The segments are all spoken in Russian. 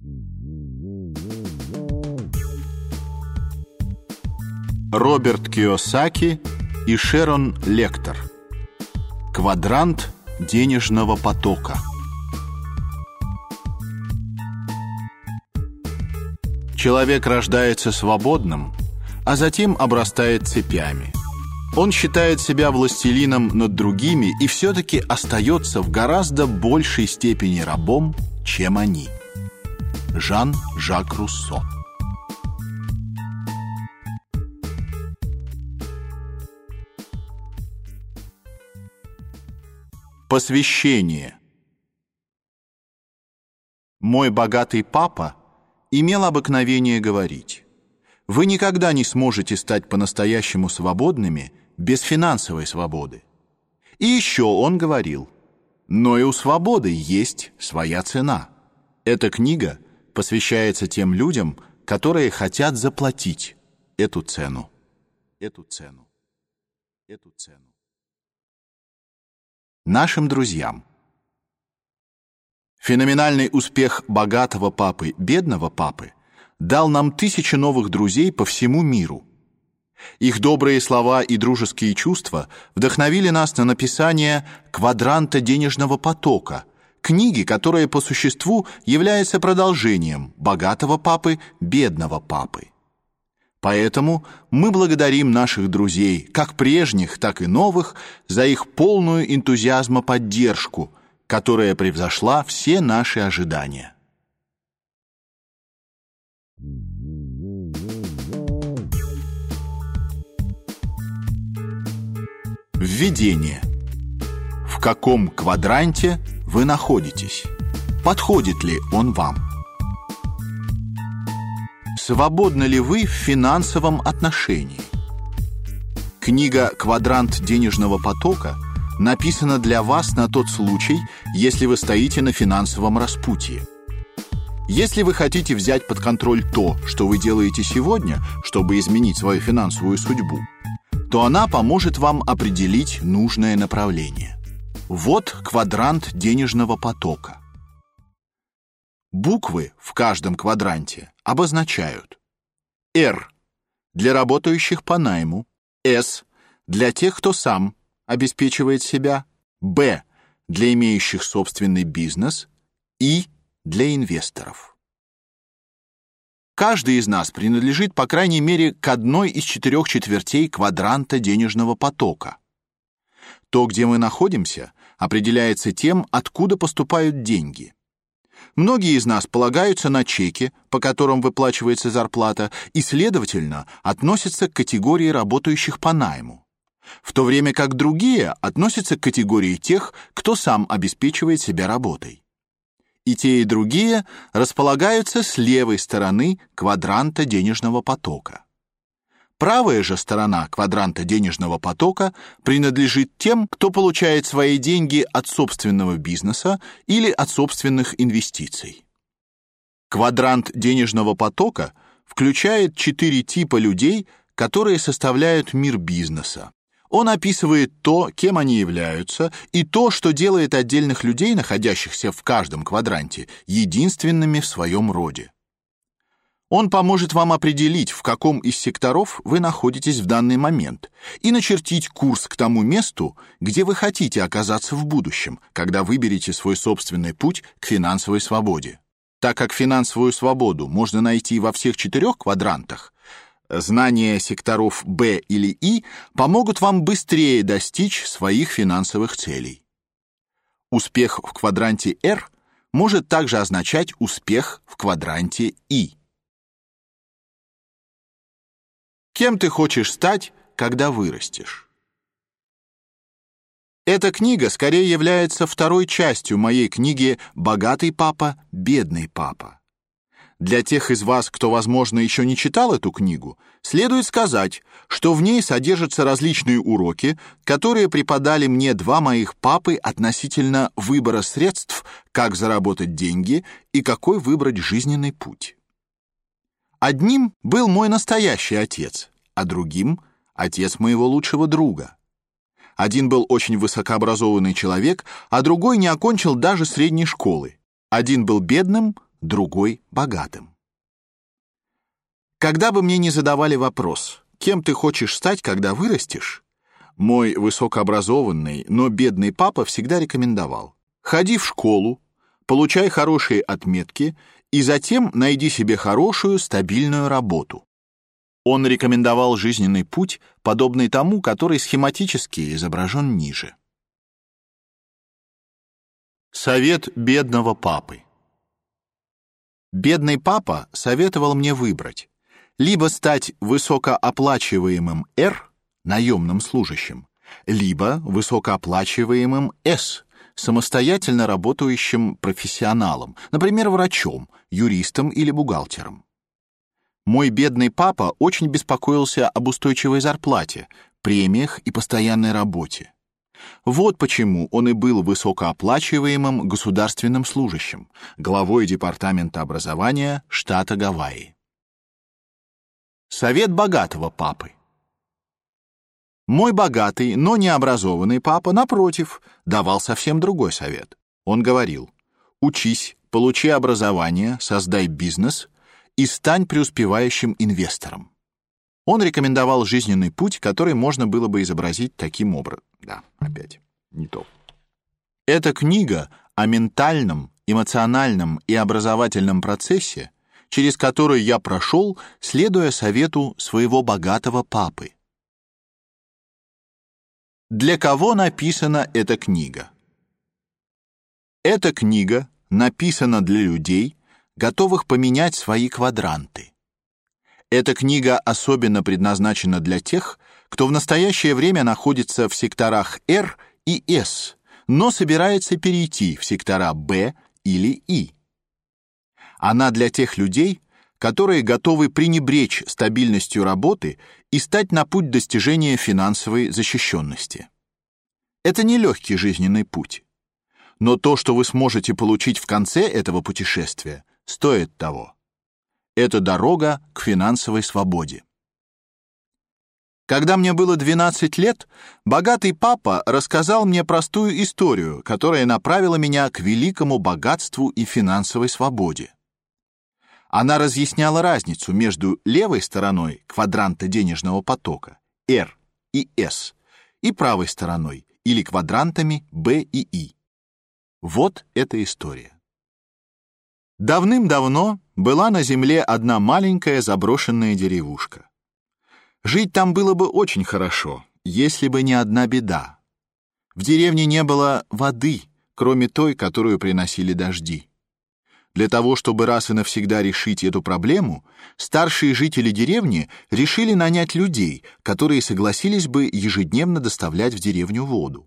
Роберт Кийосаки и Шерон Лектор. Квадрант денежного потока. Человек рождается свободным, а затем обрастает цепями. Он считает себя властелином над другими и все-таки остается в гораздо большей степени рабом, чем они. Жан-Жак Руссо. Посвящение. Мой богатый папа имел обыкновение говорить: вы никогда не сможете стать по-настоящему свободными без финансовой свободы. И еще он говорил: но и у свободы есть своя цена. Эта книга посвящается тем людям, которые хотят заплатить эту цену. Нашим друзьям. Феноменальный успех богатого папы, бедного папы дал нам тысячи новых друзей по всему миру. Их добрые слова и дружеские чувства вдохновили нас на написание «Квадранта денежного потока», книги, которая по существу является продолжением богатого папы, бедного папы. Поэтому мы благодарим наших друзей, как прежних, так и новых, за их полную энтузиазма поддержку, которая превзошла все наши ожидания. Введение. В каком квадранте вы находитесь? Подходит ли он вам? Свободны ли вы в финансовом отношении? Книга «Квадрант денежного потока» написана для вас на тот случай, если вы стоите на финансовом распутье. Если вы хотите взять под контроль то, что вы делаете сегодня, чтобы изменить свою финансовую судьбу, то она поможет вам определить нужное направление. Вот квадрант денежного потока. Буквы в каждом квадранте обозначают: R для работающих по найму, S для тех, кто сам обеспечивает себя, B для имеющих собственный бизнес, I для инвесторов. Каждый из нас принадлежит, по крайней мере, к одной из 4 четвертей квадранта денежного потока. То, где мы находимся, определяется тем, откуда поступают деньги. Многие из нас полагаются на чеки, по которым выплачивается зарплата, и, следовательно, относятся к категории работающих по найму, в то время как другие относятся к категории тех, кто сам обеспечивает себя работой. И те, и другие располагаются с левой стороны квадранта денежного потока. Правая же сторона квадранта денежного потока принадлежит тем, кто получает свои деньги от собственного бизнеса или от собственных инвестиций. Квадрант денежного потока включает 4 типа людей, которые составляют мир бизнеса. Он описывает то, кем они являются, и то, что делает отдельных людей, находящихся в каждом квадранте, единственными в своем роде. Он поможет вам определить, в каком из секторов вы находитесь в данный момент, и начертить курс к тому месту, где вы хотите оказаться в будущем, когда выберете свой собственный путь к финансовой свободе. Так как финансовую свободу можно найти во всех 4 квадрантах, знания секторов Б или И помогут вам быстрее достичь своих финансовых целей. Успех в квадранте R может также означать успех в квадранте И. Кем ты хочешь стать, когда вырастешь? Эта книга скорее является второй частью моей книги «Богатый папа, бедный папа». Для тех из вас, кто, возможно, еще не читал эту книгу, следует сказать, что в ней содержатся различные уроки, которые преподали мне 2 моих папы относительно выбора средств, как заработать деньги и какой выбрать жизненный путь. Одним был мой настоящий отец, а другим — отец моего лучшего друга. Один был очень высокообразованный человек, а другой не окончил даже средней школы. Один был бедным, другой — богатым. Когда бы мне ни задавали вопрос, кем ты хочешь стать, когда вырастешь, мой высокообразованный, но бедный папа всегда рекомендовал: ходи в школу, получай хорошие отметки и затем найди себе хорошую, стабильную работу. Он рекомендовал жизненный путь, подобный тому, который схематически изображен ниже. Совет бедного папы. Бедный папа советовал мне выбрать: либо стать высокооплачиваемым R, наемным служащим, либо высокооплачиваемым S, самостоятельно работающим профессионалом, например, врачом, юристом или бухгалтером. Мой бедный папа очень беспокоился об устойчивой зарплате, премиях и постоянной работе. Вот почему он и был высокооплачиваемым государственным служащим, главой департамента образования штата Гавайи. Совет богатого папы. Мой богатый, но необразованный папа, напротив, давал совсем другой совет. Он говорил: учись, получи образование, создай бизнес и стань преуспевающим инвестором. Он рекомендовал жизненный путь, который можно было бы изобразить таким образом. Да, опять не то. Эта книга о ментальном, эмоциональном и образовательном процессе, через который я прошел, следуя совету своего богатого папы. Для кого написана эта книга? Эта книга написана для людей, готовых поменять свои квадранты. Эта книга особенно предназначена для тех, кто в настоящее время находится в секторах R и S, но собирается перейти в сектора B или I. Она для тех людей, которые готовы пренебречь стабильностью работы и стать на путь достижения финансовой защищенности. Это не легкий жизненный путь. Но то, что вы сможете получить в конце этого путешествия, стоит того. Это дорога к финансовой свободе. Когда мне было 12 лет, богатый папа рассказал мне простую историю, которая направила меня к великому богатству и финансовой свободе. Она разъясняла разницу между левой стороной квадранта денежного потока R и S и правой стороной или квадрантами B и I. Вот эта история. Давным-давно была на земле одна маленькая заброшенная деревушка. Жить там было бы очень хорошо, если бы не одна беда. В деревне не было воды, кроме той, которую приносили дожди. Для того, чтобы раз и навсегда решить эту проблему, старшие жители деревни решили нанять людей, которые согласились бы ежедневно доставлять в деревню воду.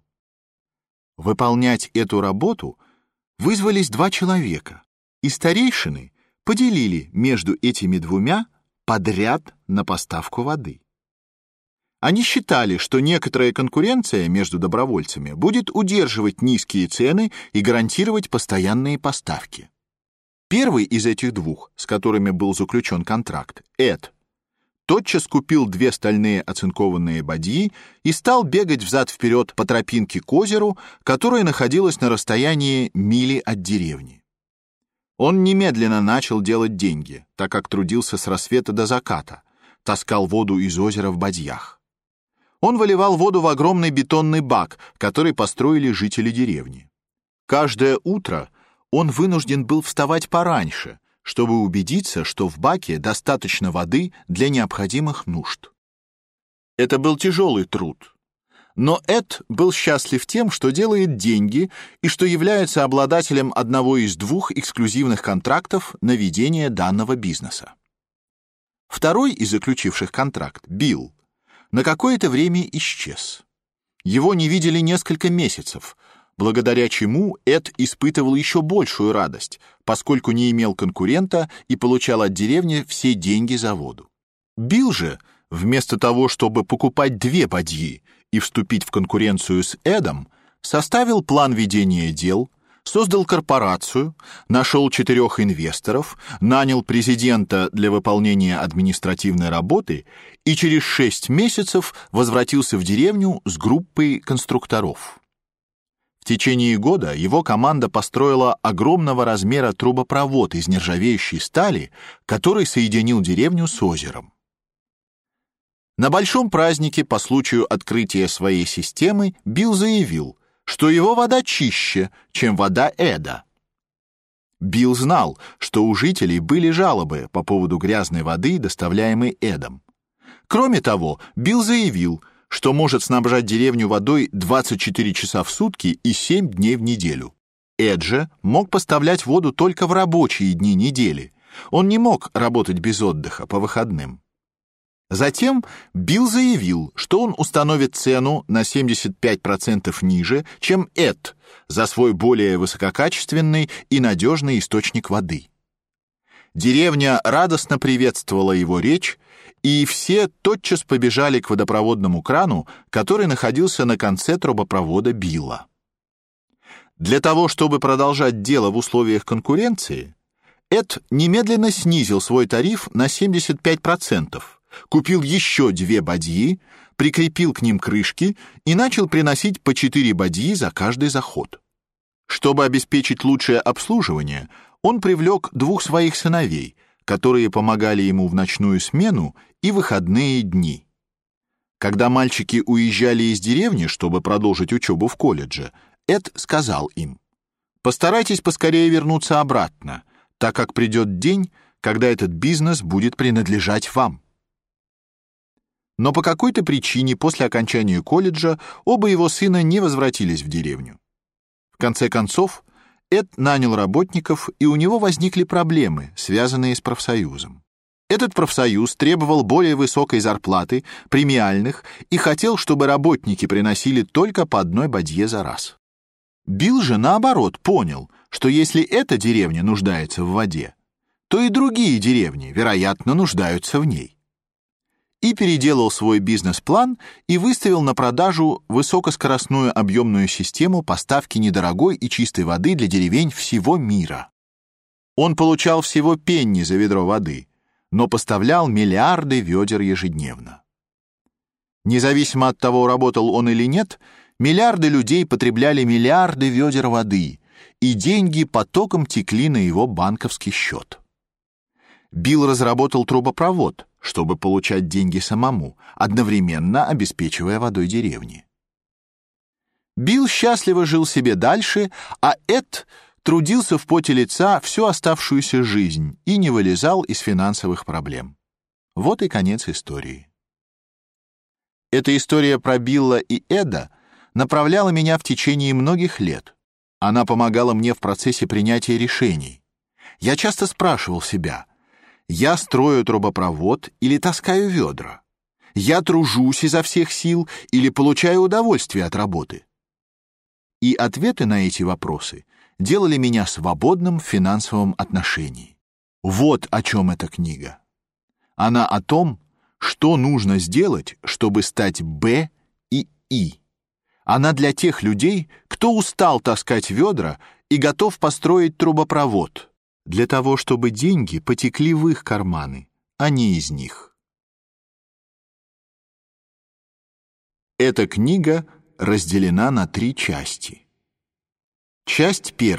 Выполнять эту работу вызвались 2 человека, и старейшины поделили между этими двумя подряд на поставку воды. Они считали, что некоторая конкуренция между добровольцами будет удерживать низкие цены и гарантировать постоянные поставки. Первый из этих двух, с которыми был заключен контракт, Эд, тотчас купил 2 стальные оцинкованные бадьи и стал бегать взад-вперед по тропинке к озеру, которое находилось на расстоянии мили от деревни. Он немедленно начал делать деньги, так как трудился с рассвета до заката, таскал воду из озера в бадьях. Он выливал воду в огромный бетонный бак, который построили жители деревни. Каждое утро он вынужден был вставать пораньше, чтобы убедиться, что в баке достаточно воды для необходимых нужд. Это был тяжелый труд. Но Эд был счастлив тем, что делает деньги и что является обладателем одного из 2 эксклюзивных контрактов на ведение данного бизнеса. Второй из заключивших контракт, Билл, на какое-то время исчез. Его не видели несколько месяцев, благодаря чему Эд испытывал еще большую радость, поскольку не имел конкурента и получал от деревни все деньги за воду. Билл же, вместо того, чтобы покупать 2 бадьи и вступить в конкуренцию с Эдом, составил план ведения дел, создал корпорацию, нашел 4 инвесторов, нанял президента для выполнения административной работы и через 6 месяцев возвратился в деревню с группой конструкторов. В В течение года его команда построила огромного размера трубопровод из нержавеющей стали, который соединил деревню с озером. На большом празднике по случаю открытия своей системы Билл заявил, что его вода чище, чем вода Эда. Билл знал, что у жителей были жалобы по поводу грязной воды, доставляемой Эдом. Кроме того, Билл заявил, что может снабжать деревню водой 24 часа в сутки и 7 дней в неделю. Эд же мог поставлять воду только в рабочие дни недели. Он не мог работать без отдыха по выходным. Затем Билл заявил, что он установит цену на 75% ниже, чем Эд, за свой более высококачественный и надежный источник воды. Деревня радостно приветствовала его речь, и все тотчас побежали к водопроводному крану, который находился на конце трубопровода Билла. Для того, чтобы продолжать дело в условиях конкуренции, Эд немедленно снизил свой тариф на 75%, купил еще 2 бадьи, прикрепил к ним крышки и начал приносить по 4 бадьи за каждый заход. Чтобы обеспечить лучшее обслуживание, он привлек 2 своих сыновей, которые помогали ему в ночную смену и выходные дни. Когда мальчики уезжали из деревни, чтобы продолжить учебу в колледже, Эд сказал им: «Постарайтесь поскорее вернуться обратно, так как придет день, когда этот бизнес будет принадлежать вам». Но по какой-то причине после окончания колледжа оба его сына не возвратились в деревню. В конце концов, Эд нанял работников, и у него возникли проблемы, связанные с профсоюзом. Этот профсоюз требовал более высокой зарплаты, премиальных, и хотел, чтобы работники приносили только по 1 бадье за раз. Билл же, наоборот, понял, что если эта деревня нуждается в воде, то и другие деревни, вероятно, нуждаются в ней. И переделал свой бизнес-план и выставил на продажу высокоскоростную объемную систему поставки недорогой и чистой воды для деревень всего мира. Он получал всего пенни за ведро воды, но поставлял миллиарды ведер ежедневно. Независимо от того, работал он или нет, миллиарды людей потребляли миллиарды ведер воды, и деньги потоком текли на его банковский счет. Билл разработал трубопровод, чтобы получать деньги самому, одновременно обеспечивая водой деревни. Билл счастливо жил себе дальше, а Эд трудился в поте лица всю оставшуюся жизнь и не вылезал из финансовых проблем. Вот и конец истории. Эта история про Билла и Эда направляла меня в течение многих лет. Она помогала мне в процессе принятия решений. Я часто спрашивал себя: я строю трубопровод или таскаю ведра? Я тружусь изо всех сил или получаю удовольствие от работы? И ответы на эти вопросы делали меня свободным в финансовом отношении. Вот о чем эта книга. Она о том, что нужно сделать, чтобы стать Б и И. Она для тех людей, кто устал таскать ведра и готов построить трубопровод, для того, чтобы деньги потекли в их карманы, а не из них. Эта книга разделена на 3 части. Часть 1.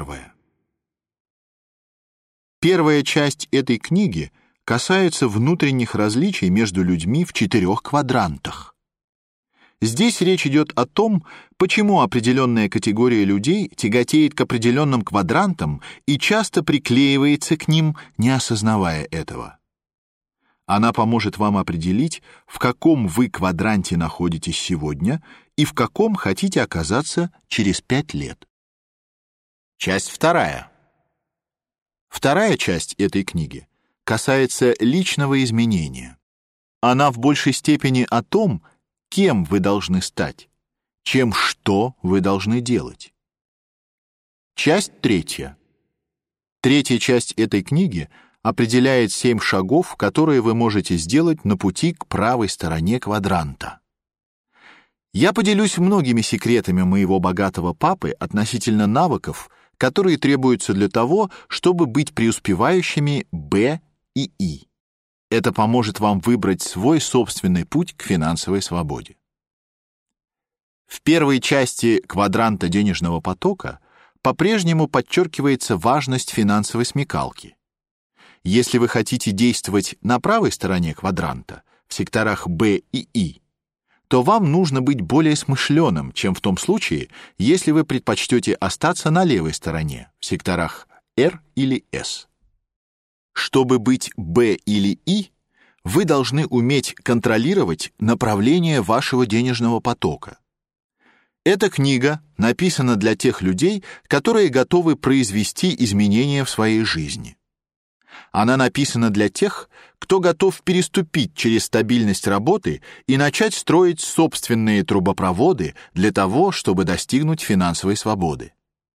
Первая часть этой книги касается внутренних различий между людьми в 4 квадрантах. Здесь речь идет о том, почему определенная категория людей тяготеет к определенным квадрантам и часто приклеивается к ним, не осознавая этого. Она поможет вам определить, в каком вы квадранте находитесь сегодня и в каком хотите оказаться через 5 лет. Часть 2. Вторая часть этой книги касается личного изменения. Она в большей степени о том, кем вы должны стать, чем что вы должны делать. Часть 3. Третья часть этой книги определяет 7 шагов, которые вы можете сделать на пути к правой стороне квадранта. Я поделюсь многими секретами моего богатого папы относительно навыков, которые требуются для того, чтобы быть преуспевающими Б и И. Это поможет вам выбрать свой собственный путь к финансовой свободе. В первой части квадранта денежного потока по-прежнему подчеркивается важность финансовой смекалки. Если вы хотите действовать на правой стороне квадранта, в секторах Б и И, то вам нужно быть более смышленым, чем в том случае, если вы предпочтете остаться на левой стороне, в секторах Р или С. Чтобы быть Б или И, вы должны уметь контролировать направление вашего денежного потока. Эта книга написана для тех людей, которые готовы произвести изменения в своей жизни. Она написана для тех, кто готов переступить через стабильность работы и начать строить собственные трубопроводы для того, чтобы достигнуть финансовой свободы.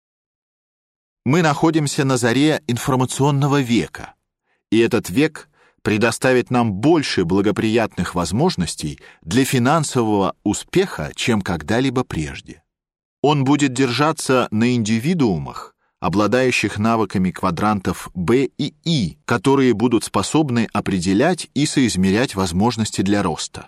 Мы находимся на заре информационного века, и этот век предоставит нам больше благоприятных возможностей для финансового успеха, чем когда-либо прежде. Он будет держаться на индивидуумах, обладающих навыками квадрантов Б и И, которые будут способны определять и соизмерять возможности для роста.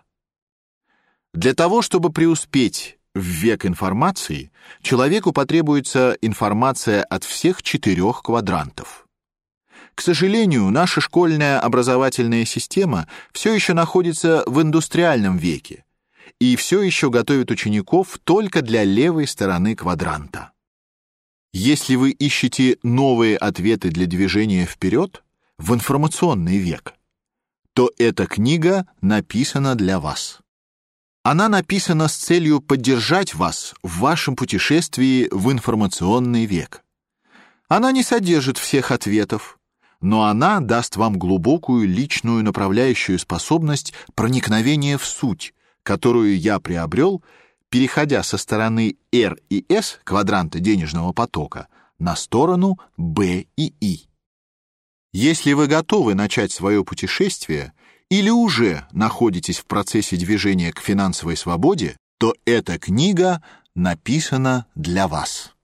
Для того, чтобы преуспеть в век информации, человеку потребуется информация от всех 4 квадрантов. К сожалению, наша школьная образовательная система все еще находится в индустриальном веке и все еще готовит учеников только для левой стороны квадранта. Если вы ищете новые ответы для движения вперед в информационный век, то эта книга написана для вас. Она написана с целью поддержать вас в вашем путешествии в информационный век. Она не содержит всех ответов, но она даст вам глубокую личную направляющую способность проникновения в суть, которую я приобрел, переходя со стороны R и S квадранта денежного потока на сторону B и I. Если вы готовы начать свое путешествие или уже находитесь в процессе движения к финансовой свободе, то эта книга написана для вас.